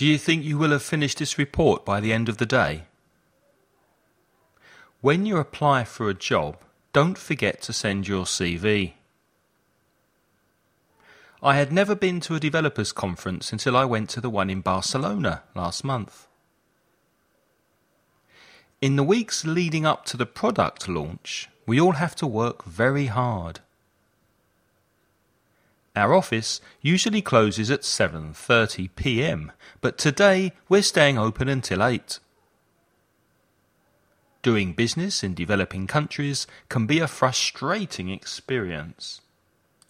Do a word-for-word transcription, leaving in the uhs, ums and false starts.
Do you think you will have finished this report by the end of the day? When you apply for a job, don't forget to send your C V. I had never been to a developers conference until I went to the one in Barcelona last month. In the weeks leading up to the product launch, we all have to work very hard. Our office usually closes at seven thirty p m, but today we're staying open until eight. Doing business in developing countries can be a frustrating experience.